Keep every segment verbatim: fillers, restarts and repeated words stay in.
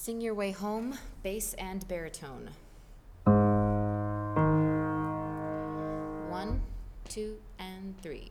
Sing Your Way Home, bass and baritone. One, two, and three.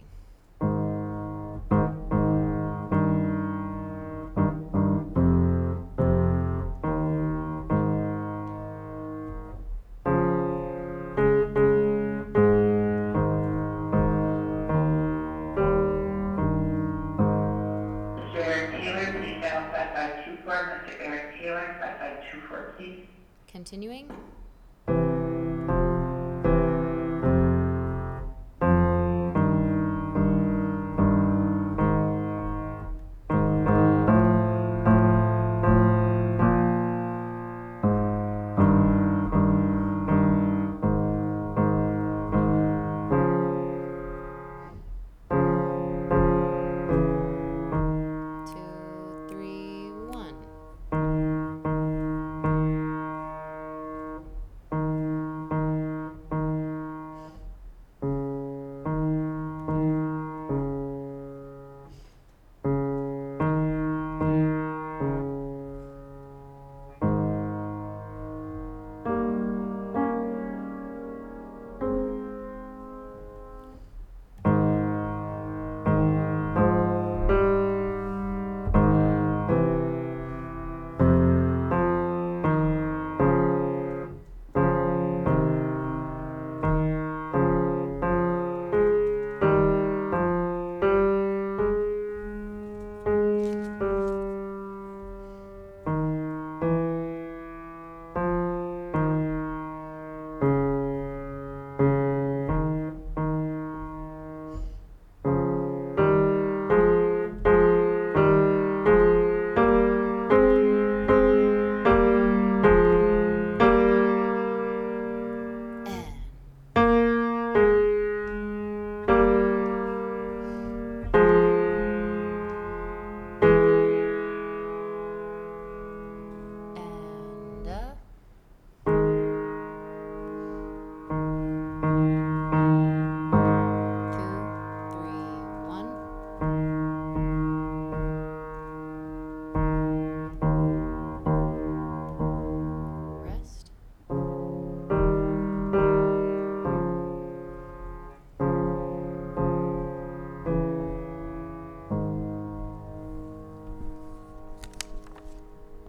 Mister Aaron Taylor, please dial five five two four. Mister Aaron Taylor, five five two four, please. Continuing.